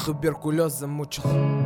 туберкулез замучил.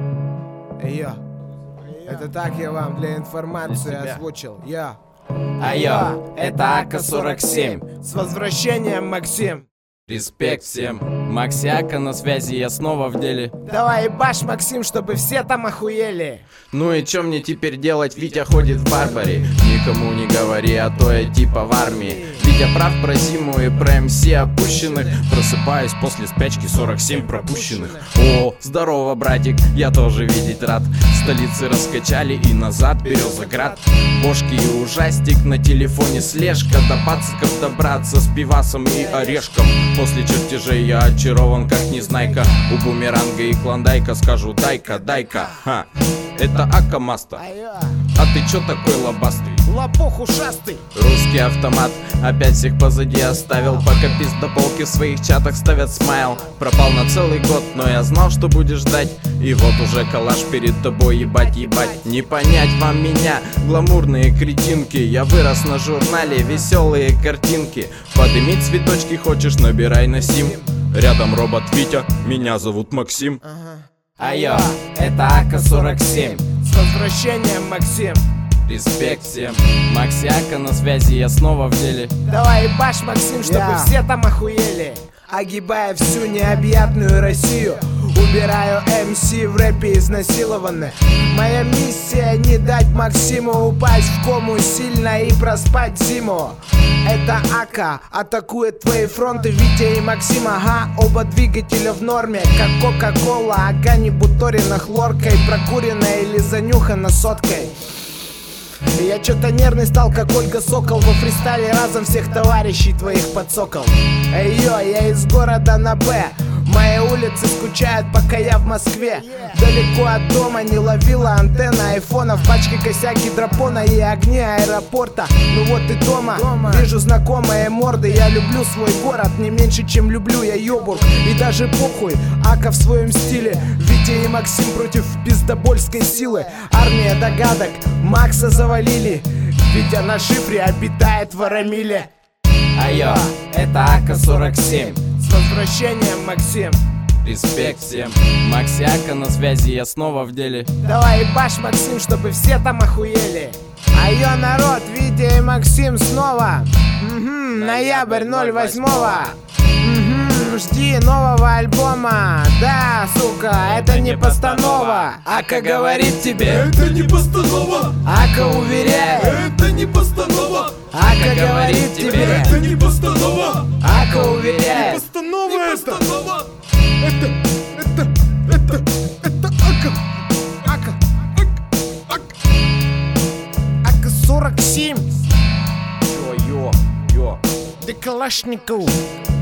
Йо, это так я вам для информации озвучил. Йо. Айо, это АК-47. С возвращением, Максим. Респект всем. Максиака на связи, я снова в деле. Давай ебашь, Максим, чтобы все там охуели. Ну и чё мне теперь делать? Витя ходит в Барбаре. Никому не говори, а то я типа в армии. Витя прав про зиму и про МС опущенных. Просыпаюсь после спячки, 47 пропущенных. О, здорово, братик, я тоже видеть рад. Столицы раскачали и назад Березоград. Бошки и ужастик, на телефоне слежка. До пациков добраться с пивасом и орешком. После чертежей я очарован как незнайка. У бумеранга и клондайка скажу дай-ка, дай-ка. Ха, это Ака-маста. А ты чё такой лобастый? Лопух ушастый. Русский автомат опять всех позади оставил. Пока пиздоболки в своих чатах ставят смайл. Пропал на целый год, но я знал, что будешь ждать. И вот уже калаш перед тобой, ебать, ебать. Не понять вам меня, гламурные кретинки. Я вырос на журнале, веселые картинки. Подымить цветочки хочешь, набирай на сим. Рядом робот Витя, меня зовут Максим. Айо, это АК-47. С возвращением, Максим. Респект всем. Максиака на связи, я снова в деле. Давай ебашь, Максим, чтобы все там охуели. Огибая всю необъятную Россию, убираю МС в рэпе изнасилованных. Моя миссия не дать Максиму упасть в кому сильно и проспать зиму. Это Ака атакует твои фронты, Витя и Максим, ага. Оба двигателя в норме, как Кока-Кола. Ага, не буторина хлоркой, прокуренная или занюхана соткой. Я чё-то нервный стал, как Ольга Сокол. Во фристайле разом всех товарищей твоих подсокол. Эй, йо, я из города на Б. Мои улицы скучают, пока я в Москве. Далеко от дома не ловила антенна айфона. В пачке косяк гидропона и огни аэропорта. Ну вот и дома вижу знакомые морды. Я люблю свой город не меньше, чем люблю я Йобург. И даже похуй, Ака в своем стиле. Витя и Максим против пиздобольской силы. Армия догадок, Макса завалили. Витя на шифре обитает в Арамиле. Айо, это АК-47. С возвращением, Максим. Респект всем. Максиака на связи, я снова в деле. Давай ебашь, Максим, чтобы все там охуели. Айо, народ, Витя и Максим снова. Ноябрь 08-го. Жди нового альбома. Да, сука, это не постанова. Ака говорит тебе, это не постанова. Ака уверяет, это не постанова. Ака говорит тебе, это не постанова. Ака уверяет, Постанова это. Это Ака. Ака 47. йо. Да Калашников.